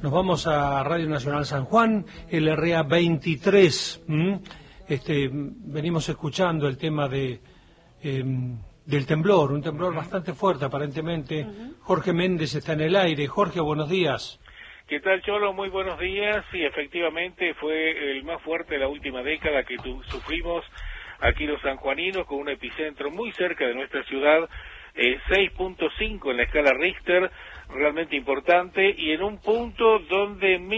Nos vamos a Radio Nacional San Juan, LRA 23. Venimos escuchando el tema del temblor, un temblor bastante fuerte aparentemente. Jorge Méndez está en el aire. Jorge, buenos días. ¿Qué tal, Cholo? Muy buenos días. Sí, efectivamente fue el más fuerte de la última década que sufrimos aquí los sanjuaninos, con un epicentro muy cerca de nuestra ciudad, 6.5 en la escala Richter, realmente importante, y en un punto donde en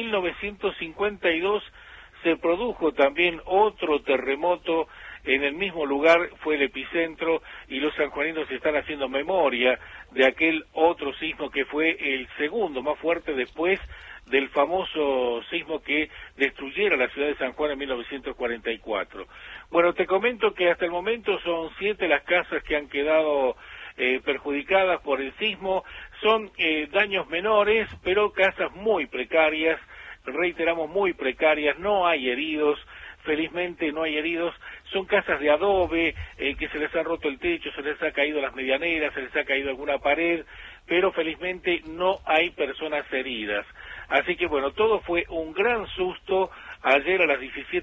1952 se produjo también otro terremoto en el mismo lugar, fue el epicentro, y los sanjuaninos están haciendo memoria de aquel otro sismo que fue el segundo más fuerte después del famoso sismo que destruyera la ciudad de San Juan en 1944. Bueno, te comento que hasta el momento son 7 las casas que han quedado perjudicadas por el sismo. Son daños menores, pero casas muy precarias, reiteramos, muy precarias. No hay heridos, felizmente no hay heridos. Son casas de adobe, que se les ha roto el techo, se les ha caído las medianeras, se les ha caído alguna pared, pero felizmente no hay personas heridas. Así que bueno, todo fue un gran susto ayer a las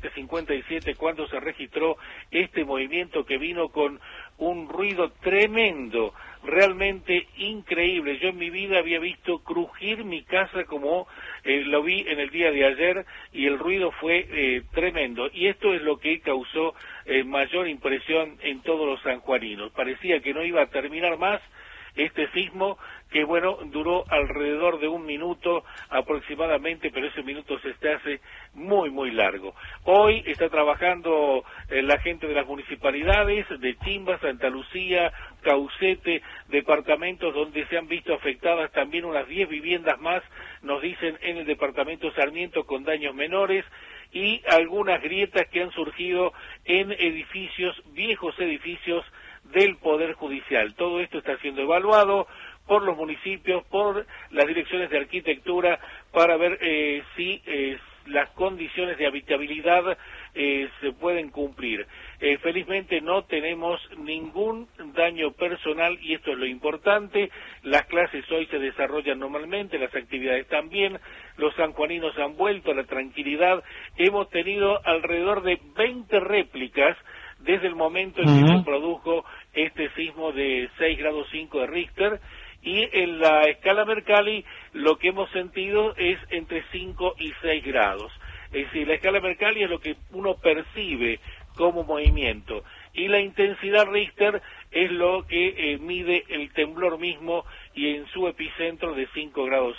17:57 cuando se registró este movimiento que vino con un ruido tremendo, realmente increíble. Yo en mi vida había visto crujir mi casa como lo vi en el día de ayer, y el ruido fue tremendo. Y esto es lo que causó mayor impresión en todos los sanjuaninos. Parecía que no iba a terminar más este sismo, que bueno, duró alrededor de 1 minuto aproximadamente, pero ese minuto se hace muy, muy largo. Hoy está trabajando la gente de las municipalidades de Chimba, Santa Lucía, Caucete, departamentos donde se han visto afectadas también unas 10 viviendas más, nos dicen, en el departamento Sarmiento, con daños menores, y algunas grietas que han surgido en edificios, viejos edificios del Poder Judicial. Todo esto está siendo evaluado por los municipios, por las direcciones de arquitectura, para ver si las condiciones de habitabilidad se pueden cumplir. Felizmente no tenemos ningún daño personal, y esto es lo importante. Las clases hoy se desarrollan normalmente, las actividades también, los sanjuaninos han vuelto a la tranquilidad. Hemos tenido alrededor de 20 réplicas desde el momento en que se produjo este sismo de 6,5 grados de Richter, y en la escala Mercalli lo que hemos sentido es entre 5 y 6 grados. Es decir, la escala Mercalli es lo que uno percibe como movimiento, y la intensidad Richter es lo que mide el temblor mismo, y en su epicentro de 5,6 grados.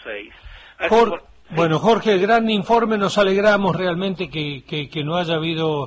Bueno, Jorge, gran informe, nos alegramos realmente que no haya habido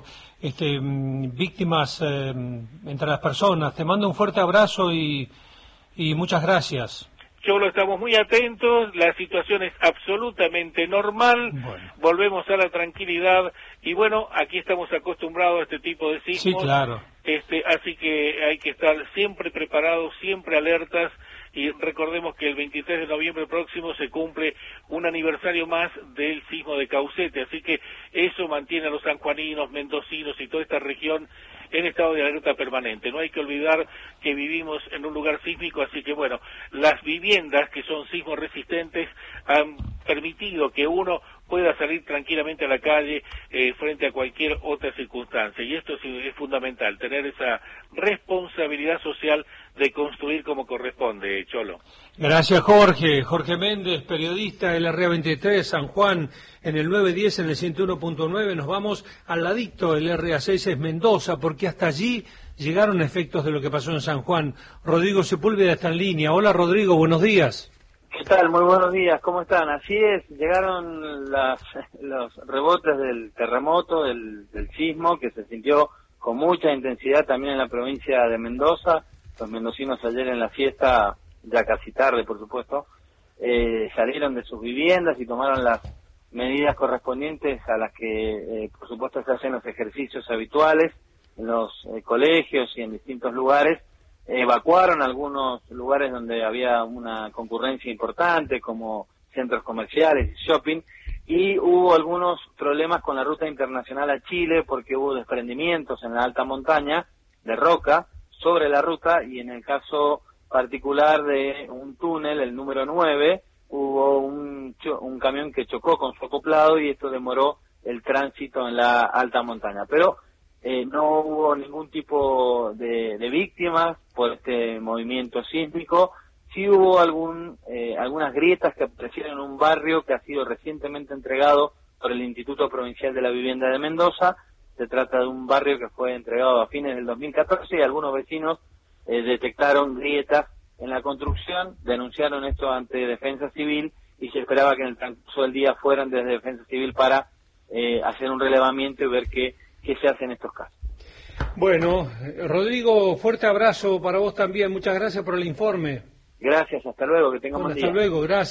víctimas entre las personas. Te mando un fuerte abrazo y muchas gracias. Cholo, estamos muy atentos, la situación es absolutamente normal, volvemos a la tranquilidad, y bueno, aquí estamos acostumbrados a este tipo de sismos. Sí, claro. Así que hay que estar siempre preparados, siempre alertas, y recordemos que el 23 de noviembre próximo se cumple un aniversario más del sismo de Caucete, así que eso mantiene a los sanjuaninos, mendocinos y toda esta región en estado de alerta permanente. No hay que olvidar que vivimos en un lugar sísmico, así que bueno, las viviendas que son sismos resistentes han permitido que uno pueda salir tranquilamente a la calle frente a cualquier otra circunstancia, y esto es fundamental, tener esa responsabilidad social de construir como corresponde, Cholo. Gracias, Jorge. Jorge Méndez, periodista del LRA 23, San Juan, en el 910, en el 101.9. Nos vamos al ladito, el LRA 6 es Mendoza, porque hasta allí llegaron efectos de lo que pasó en San Juan. Rodrigo Sepúlveda está en línea. Hola, Rodrigo, buenos días. ¿Qué tal? Muy buenos días, ¿cómo están? Así es, llegaron los rebotes del terremoto, del sismo, que se sintió con mucha intensidad también en la provincia de Mendoza. Los mendocinos ayer en la fiesta, ya casi tarde por supuesto, salieron de sus viviendas y tomaron las medidas correspondientes a las que por supuesto se hacen los ejercicios habituales en los colegios y en distintos lugares. Evacuaron algunos lugares donde había una concurrencia importante, como centros comerciales y shopping, y hubo algunos problemas con la ruta internacional a Chile, porque hubo desprendimientos en la alta montaña de roca sobre la ruta, y en el caso particular de un túnel, el número 9, hubo un camión que chocó con su acoplado y esto demoró el tránsito en la alta montaña. Pero no hubo ningún tipo de víctimas por este movimiento sísmico. Sí hubo algunas grietas que aparecieron en un barrio que ha sido recientemente entregado por el Instituto Provincial de la Vivienda de Mendoza. Se trata de un barrio que fue entregado a fines del 2014 y algunos vecinos detectaron grietas en la construcción, denunciaron esto ante Defensa Civil y se esperaba que en el transcurso del día fueran desde Defensa Civil para hacer un relevamiento y ver qué se hace en estos casos. Bueno, Rodrigo, fuerte abrazo para vos también. Muchas gracias por el informe. Gracias, hasta luego, que tengamos buen día. Hasta luego, gracias.